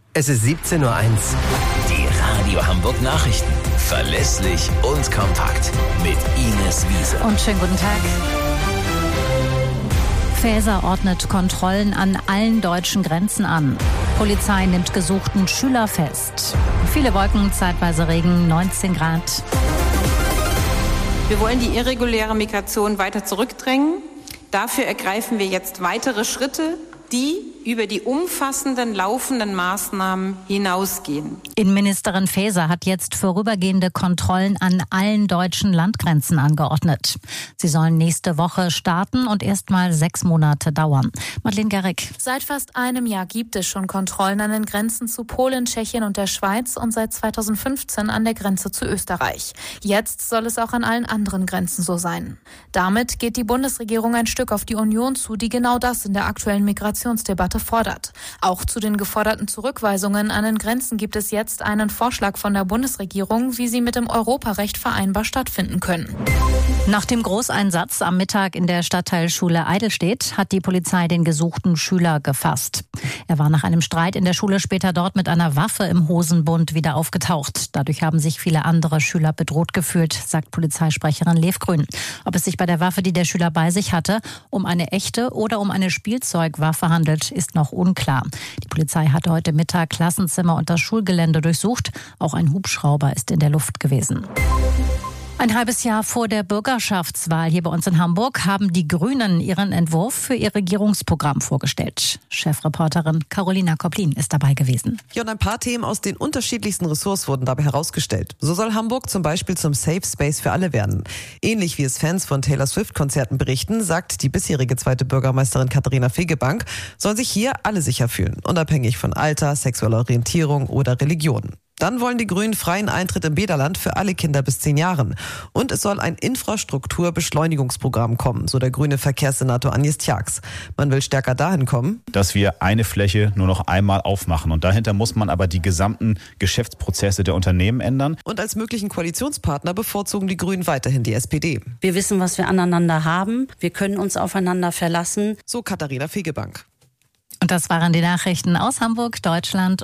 Es ist 17:01 Uhr. Die Radio Hamburg Nachrichten. Verlässlich und kompakt. Mit Ines Wiese. Und schönen guten Tag. Faeser ordnet Kontrollen an allen deutschen Grenzen an. Polizei nimmt gesuchten Schüler fest. Viele Wolken, zeitweise Regen, 19 Grad. Wir wollen die irreguläre Migration weiter zurückdrängen. Dafür ergreifen wir jetzt weitere Schritte, die über die umfassenden laufenden Maßnahmen hinausgehen. Innenministerin Faeser hat jetzt vorübergehende Kontrollen an allen deutschen Landgrenzen angeordnet. Sie sollen nächste Woche starten und erst mal 6 Monate dauern. Madeleine Garrick. Seit fast einem Jahr gibt es schon Kontrollen an den Grenzen zu Polen, Tschechien und der Schweiz und seit 2015 an der Grenze zu Österreich. Jetzt soll es auch an allen anderen Grenzen so sein. Damit geht die Bundesregierung ein Stück auf die Union zu, die genau das in der aktuellen Migrationsdebatte fordert. Auch zu den geforderten Zurückweisungen an den Grenzen gibt es jetzt einen Vorschlag von der Bundesregierung, wie sie mit dem Europarecht vereinbar stattfinden können. Nach dem Großeinsatz am Mittag in der Stadtteilschule Eidelstedt hat die Polizei den gesuchten Schüler gefasst. Er war nach einem Streit in der Schule später dort mit einer Waffe im Hosenbund wieder aufgetaucht. Dadurch haben sich viele andere Schüler bedroht gefühlt, sagt Polizeisprecherin Levgrün. Ob es sich bei der Waffe, die der Schüler bei sich hatte, um eine echte oder um eine Spielzeugwaffe handelt, ist noch unklar. Die Polizei hat heute Mittag Klassenzimmer und das Schulgelände durchsucht. Auch ein Hubschrauber ist in der Luft gewesen. Ein halbes Jahr vor der Bürgerschaftswahl hier bei uns in Hamburg haben die Grünen ihren Entwurf für ihr Regierungsprogramm vorgestellt. Chefreporterin Carolina Koplin ist dabei gewesen. Ja, und ein paar Themen aus den unterschiedlichsten Ressorts wurden dabei herausgestellt. So soll Hamburg zum Beispiel zum Safe Space für alle werden. Ähnlich wie es Fans von Taylor Swift-Konzerten berichten, sagt die bisherige zweite Bürgermeisterin Katharina Fegebank, sollen sich hier alle sicher fühlen, unabhängig von Alter, sexueller Orientierung oder Religion. Dann wollen die Grünen freien Eintritt im Bäderland für alle Kinder bis 10 Jahren. Und es soll ein Infrastrukturbeschleunigungsprogramm kommen, so der grüne Verkehrssenator Agnes Tjax. Man will stärker dahin kommen, dass wir eine Fläche nur noch einmal aufmachen. Und dahinter muss man aber die gesamten Geschäftsprozesse der Unternehmen ändern. Und als möglichen Koalitionspartner bevorzugen die Grünen weiterhin die SPD. Wir wissen, was wir aneinander haben. Wir können uns aufeinander verlassen. So Katharina Fegebank. Und das waren die Nachrichten aus Hamburg, Deutschland